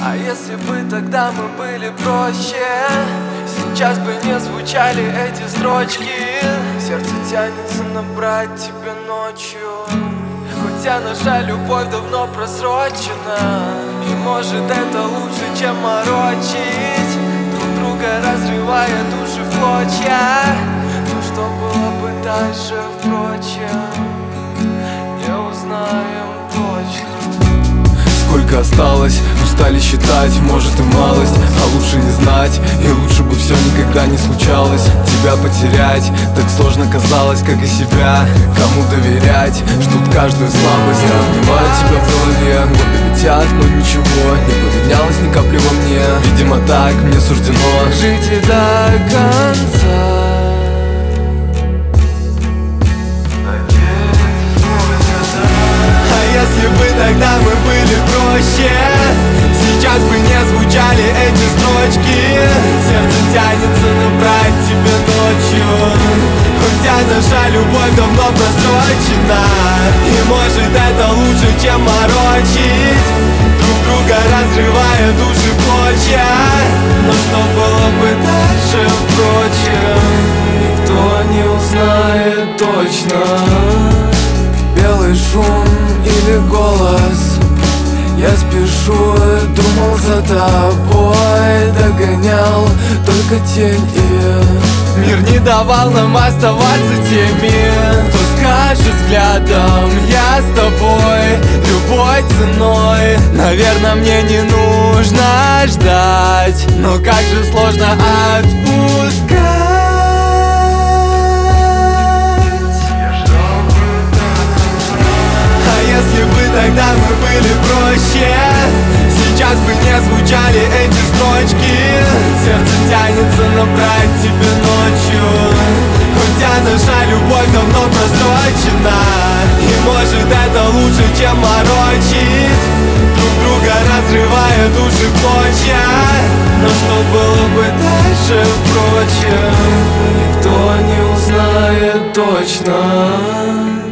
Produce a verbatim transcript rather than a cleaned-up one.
А если бы тогда мы были проще, сейчас бы не звучали эти строчки. Сердце тянется набрать тебя ночью, хотя наша любовь давно просрочена. И может это лучше, чем морочить друг друга, разрывая души в клочья. Но что было бы дальше, впрочем, не узнаем точно. Сколько осталось, устали считать, может и малость, а лучше не знать, и лучше бы все никогда не случалось. Тебя потерять так сложно казалось, как и себя. Кому доверять, ждут каждую слабость. Я обнимаю тебя в голове, годы летят, но ничего не поменялось ни капли во мне. Видимо так мне суждено жить и до конца. Если бы тогда мы были проще, сейчас бы не звучали эти строчки. Сердце тянется набрать тебя ночью, хотя наша любовь давно просрочена. И может это лучше, чем морочить друг друга, разрывая души в клочья. Но что было бы дальше, впрочем, никто не узнает точно. Белый шум или голос, я спешу, думал за тобой, догонял только тень, и мир не давал нам оставаться теми, кто скажет взглядом: я с тобой, любой ценой. Наверное, мне не нужно ждать, но как же сложно отпускать. Если бы тогда мы были проще, сейчас бы не звучали эти строчки. Сердце тянется набрать тебя ночью, хотя наша любовь давно просрочена. И может это лучше, чем морочить друг друга, разрывая души в клочья. Но что было бы дальше, впрочем, никто не узнает точно.